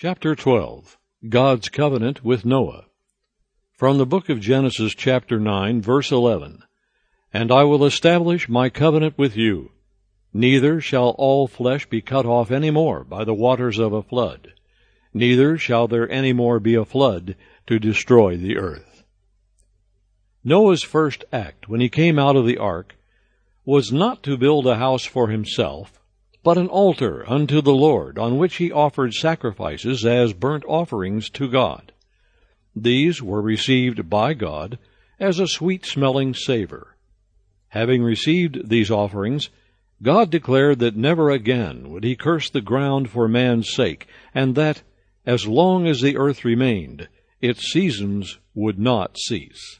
Chapter 12. God's Covenant with Noah. From the book of Genesis, chapter 9, verse 11. And I will establish my covenant with you. Neither shall all flesh be cut off any more by the waters of a flood. Neither shall there any more be a flood to destroy the earth. Noah's first act when he came out of the ark was not to build a house for himself, but an altar unto the Lord, on which he offered sacrifices as burnt offerings to God. These were received by God as a sweet-smelling savor. Having received these offerings, God declared that never again would he curse the ground for man's sake, and that, as long as the earth remained, its seasons would not cease.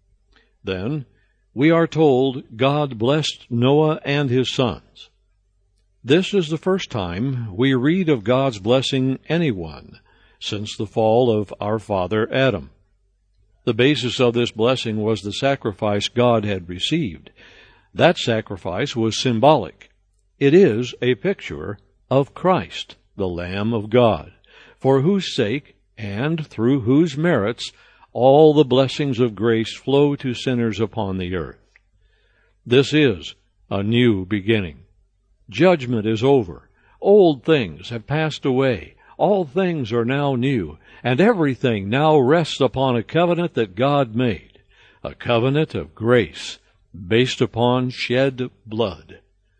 Then, we are told, God blessed Noah and his sons. This is the first time we read of God's blessing anyone since the fall of our father Adam. The basis of this blessing was the sacrifice God had received. That sacrifice was symbolic. It is a picture of Christ, the Lamb of God, for whose sake and through whose merits all the blessings of grace flow to sinners upon the earth. This is a new beginning. Judgment is over. Old things have passed away. All things are now new, and everything now rests upon a covenant that God made, a covenant of grace based upon shed blood.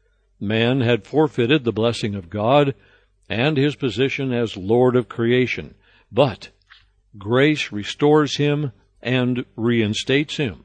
Man had forfeited the blessing of God and his position as Lord of creation, but grace restores him and reinstates him.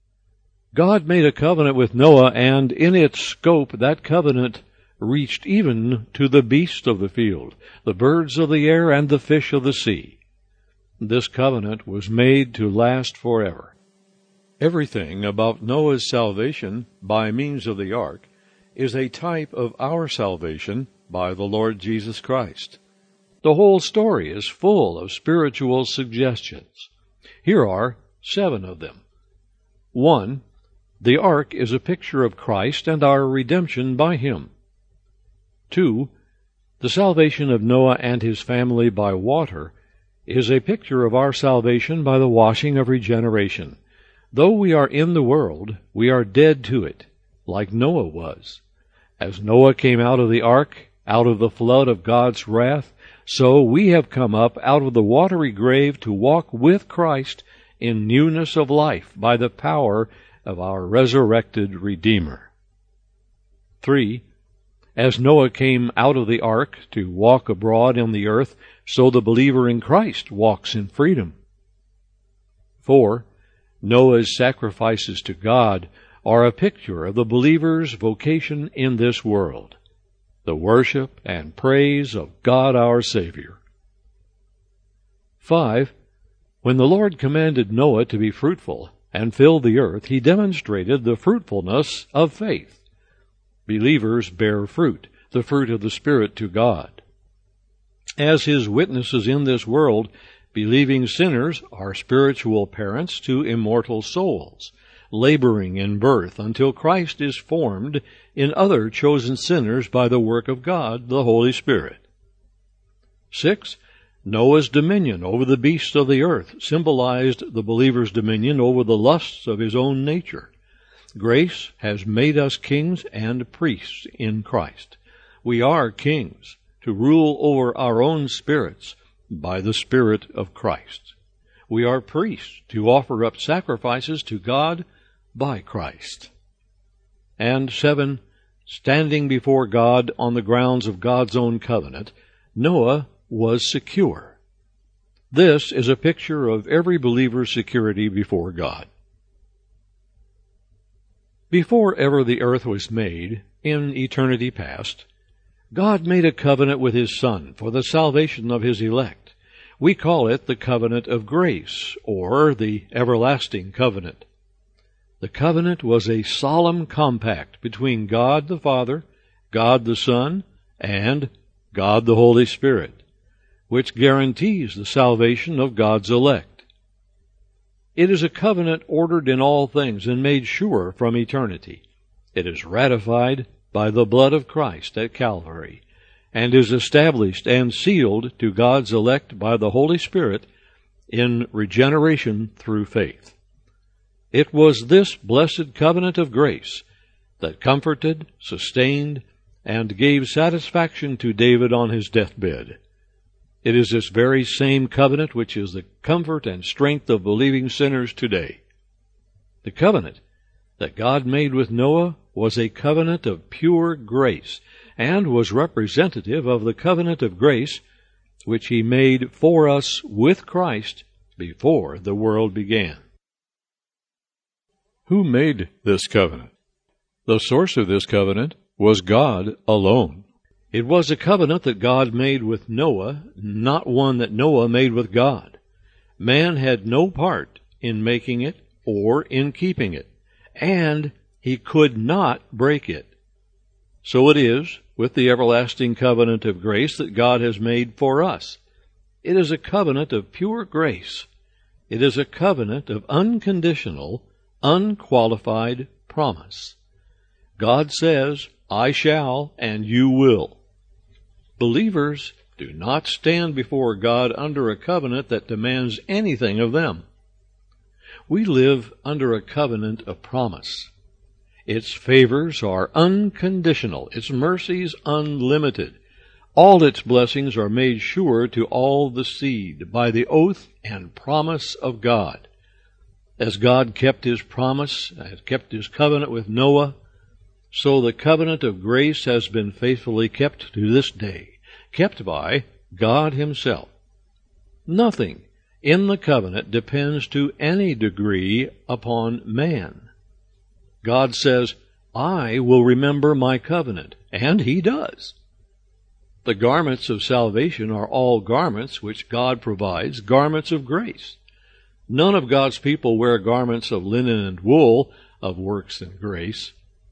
God made a covenant with Noah, and in its scope that covenant reached even to the beasts of the field, the birds of the air, and the fish of the sea. This covenant was made to last forever. Everything about Noah's salvation by means of the ark is a type of our salvation by the Lord Jesus Christ. The whole story is full of spiritual suggestions. Here are 7 of them. 1. The ark is a picture of Christ and our redemption by him. 2. The salvation of Noah and his family by water is a picture of our salvation by the washing of regeneration. Though we are in the world, we are dead to it, like Noah was. As Noah came out of the ark, out of the flood of God's wrath, so we have come up out of the watery grave to walk with Christ in newness of life by the power of our resurrected Redeemer. 3. As Noah came out of the ark to walk abroad on the earth, so the believer in Christ walks in freedom. 4. Noah's sacrifices to God are a picture of the believer's vocation in this world, the worship and praise of God our Savior. 5. When the Lord commanded Noah to be fruitful and fill the earth, he demonstrated the fruitfulness of faith. Believers bear fruit, the fruit of the Spirit to God. As his witnesses in this world, believing sinners are spiritual parents to immortal souls, laboring in birth until Christ is formed in other chosen sinners by the work of God, the Holy Spirit. 6. Noah's dominion over the beasts of the earth symbolized the believer's dominion over the lusts of his own nature. Grace has made us kings and priests in Christ. We are kings to rule over our own spirits by the Spirit of Christ. We are priests to offer up sacrifices to God by Christ. And 7, standing before God on the grounds of God's own covenant, Noah was secure. This is a picture of every believer's security before God. Before ever the earth was made, in eternity past, God made a covenant with his Son for the salvation of his elect. We call it the covenant of grace, or the everlasting covenant. The covenant was a solemn compact between God the Father, God the Son, and God the Holy Spirit, which guarantees the salvation of God's elect. It is a covenant ordered in all things and made sure from eternity. It is ratified by the blood of Christ at Calvary, and is established and sealed to God's elect by the Holy Spirit in regeneration through faith. It was this blessed covenant of grace that comforted, sustained, and gave satisfaction to David on his deathbed. It is this very same covenant which is the comfort and strength of believing sinners today. The covenant that God made with Noah was a covenant of pure grace, and was representative of the covenant of grace which he made for us with Christ before the world began. Who made this covenant? The source of this covenant was God alone. It was a covenant that God made with Noah, not one that Noah made with God. Man had no part in making it or in keeping it, and he could not break it. So it is with the everlasting covenant of grace that God has made for us. It is a covenant of pure grace. It is a covenant of unconditional, unqualified promise. God says, I shall, and you will. Believers do not stand before God under a covenant that demands anything of them. We live under a covenant of promise. Its favors are unconditional, its mercies unlimited. All its blessings are made sure to all the seed by the oath and promise of God. As God kept his promise, and kept his covenant with Noah, so the covenant of grace has been faithfully kept to this day, kept by God himself. Nothing in the covenant depends to any degree upon man. God says, I will remember my covenant, and he does. The garments of salvation are all garments which God provides, garments of grace. None of God's people wear garments of linen and wool, of works and grace.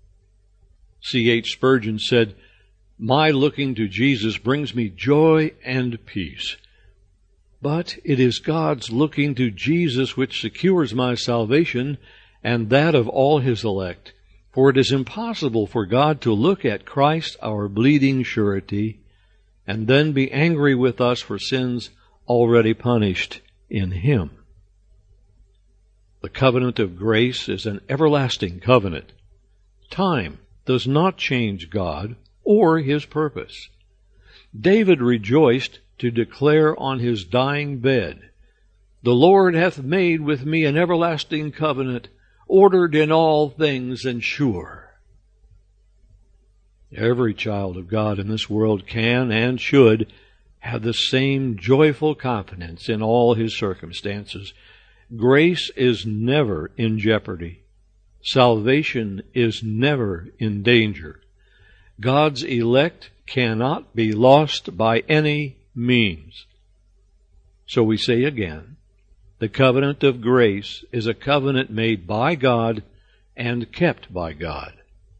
C.H. Spurgeon said, my looking to Jesus brings me joy and peace. But it is God's looking to Jesus which secures my salvation and that of all his elect. For it is impossible for God to look at Christ, our bleeding surety, and then be angry with us for sins already punished in him. The covenant of grace is an everlasting covenant. Time does not change God or his purpose. David rejoiced to declare on his dying bed, the Lord hath made with me an everlasting covenant, ordered in all things and sure. Every child of God in this world can and should have the same joyful confidence in all his circumstances. Grace is never in jeopardy. Salvation is never in danger. God's elect cannot be lost by any means. So we say again, the covenant of grace is a covenant made by God and kept by God.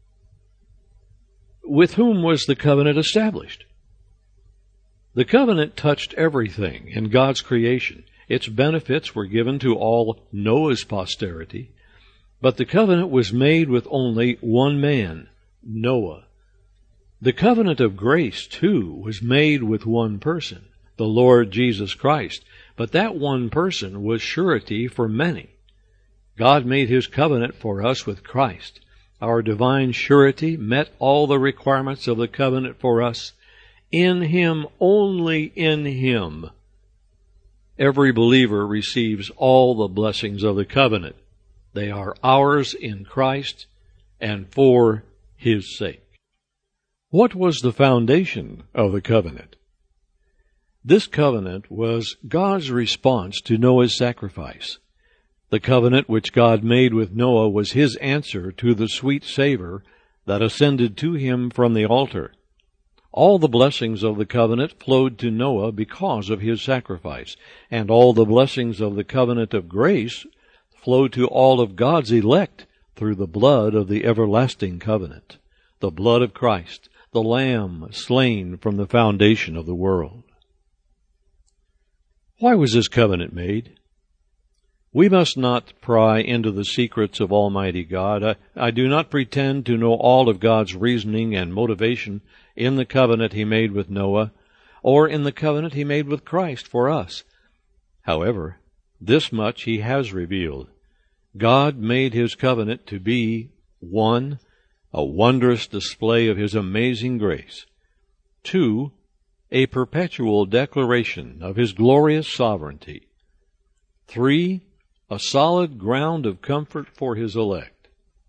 With whom was the covenant established? The covenant touched everything in God's creation. Its benefits were given to all Noah's posterity, but the covenant was made with only one man, Noah. The covenant of grace, too, was made with one person, the Lord Jesus Christ, but that one person was surety for many. God made his covenant for us with Christ. Our divine surety met all the requirements of the covenant for us. In him, only in him, every believer receives all the blessings of the covenant. They are ours in Christ and for his sake. What was the foundation of the covenant? This covenant was God's response to Noah's sacrifice. The covenant which God made with Noah was his answer to the sweet savor that ascended to him from the altar. All the blessings of the covenant flowed to Noah because of his sacrifice, and all the blessings of the covenant of grace flow to all of God's elect through the blood of the everlasting covenant, the blood of Christ, the Lamb slain from the foundation of the world. Why was this covenant made? We must not pry into the secrets of Almighty God. I do not pretend to know all of God's reasoning and motivation in the covenant He made with Noah, or in the covenant He made with Christ for us. However, this much He has revealed. God made His covenant to be, 1, a wondrous display of His amazing grace, 2, a perpetual declaration of His glorious sovereignty, 3, a solid ground of comfort for His elect.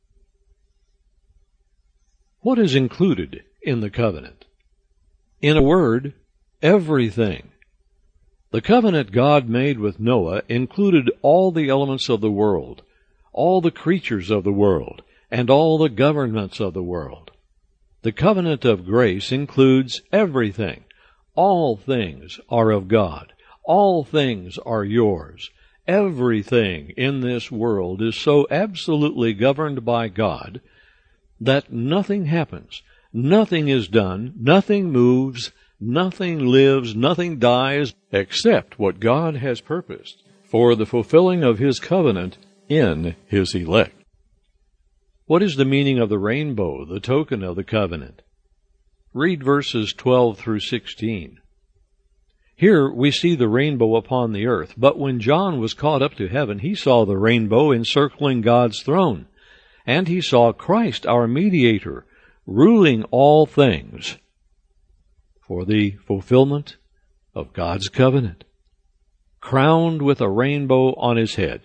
What is included in the covenant? In a word, everything. The covenant God made with Noah included all the elements of the world, all the creatures of the world, and all the governments of the world. The covenant of grace includes everything. All things are of God. All things are yours. Everything in this world is so absolutely governed by God that nothing happens, nothing is done, nothing moves, nothing lives, nothing dies, except what God has purposed for the fulfilling of His covenant in His elect. What is the meaning of the rainbow, the token of the covenant? Read verses 12 through 16. Here we see the rainbow upon the earth, but when John was caught up to heaven, he saw the rainbow encircling God's throne, and he saw Christ, our mediator, ruling all things for the fulfillment of God's covenant, crowned with a rainbow on His head.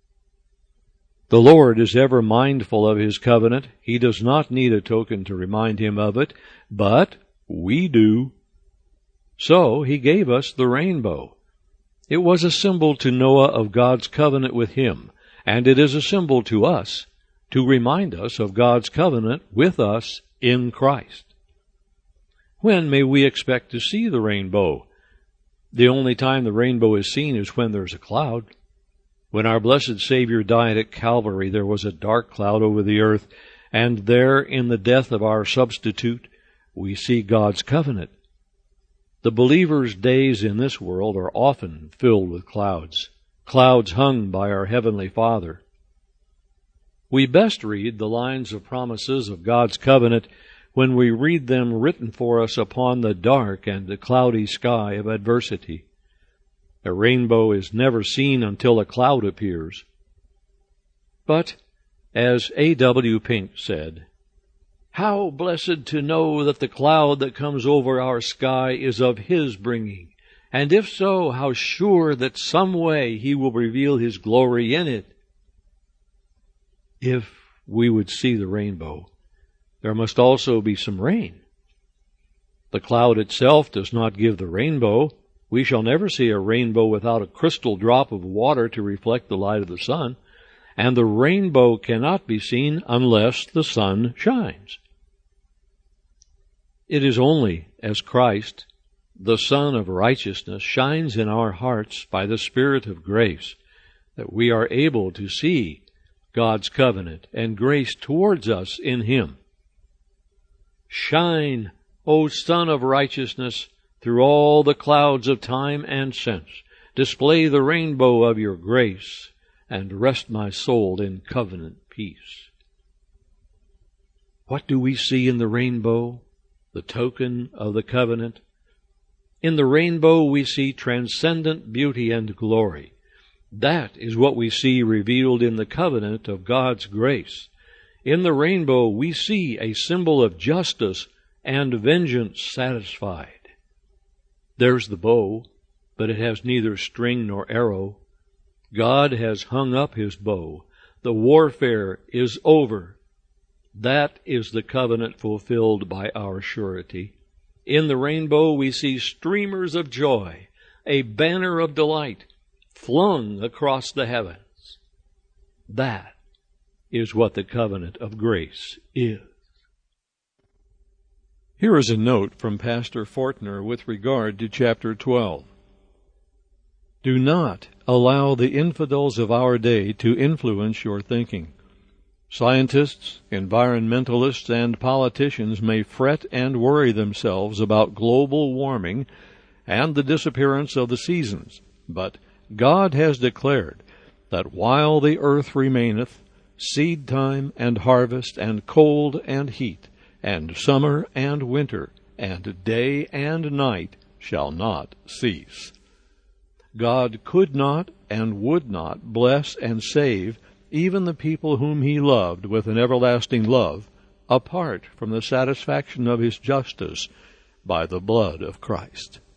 The Lord is ever mindful of His covenant. He does not need a token to remind Him of it, but we do. So He gave us the rainbow. It was a symbol to Noah of God's covenant with him, and it is a symbol to us to remind us of God's covenant with us in Christ. When may we expect to see the rainbow? The only time the rainbow is seen is when there's a cloud. When our blessed Savior died at Calvary, there was a dark cloud over the earth, and there, in the death of our substitute, we see God's covenant. The believer's days in this world are often filled with clouds, clouds hung by our Heavenly Father. We best read the lines of promises of God's covenant when we read them written for us upon the dark and the cloudy sky of adversity. A rainbow is never seen until a cloud appears. But, as A.W. Pink said, "How blessed to know that the cloud that comes over our sky is of His bringing, and if so, how sure that some way He will reveal His glory in it." If we would see the rainbow, there must also be some rain. The cloud itself does not give the rainbow. We shall never see a rainbow without a crystal drop of water to reflect the light of the sun, and the rainbow cannot be seen unless the sun shines. It is only as Christ, the Son of righteousness, shines in our hearts by the Spirit of grace that we are able to see God's covenant and grace towards us in Him. Shine, O Son of righteousness, through all the clouds of time and sense. Display the rainbow of your grace, and rest my soul in covenant peace. What do we see in the rainbow, the token of the covenant? In the rainbow we see transcendent beauty and glory. That is what we see revealed in the covenant of God's grace. In the rainbow we see a symbol of justice and vengeance satisfied. There's the bow, but it has neither string nor arrow. God has hung up His bow. The warfare is over. That is the covenant fulfilled by our surety. In the rainbow we see streamers of joy, a banner of delight flung across the heavens. That is what the covenant of grace is. Here is a note from Pastor Fortner with regard to chapter 12. Do not allow the infidels of our day to influence your thinking. Scientists, environmentalists, and politicians may fret and worry themselves about global warming and the disappearance of the seasons, but God has declared that while the earth remaineth, seed time and harvest, and cold and heat, and summer and winter, and day and night shall not cease. God could not and would not bless and save even the people whom he loved with an everlasting love, apart from the satisfaction of his justice by the blood of Christ.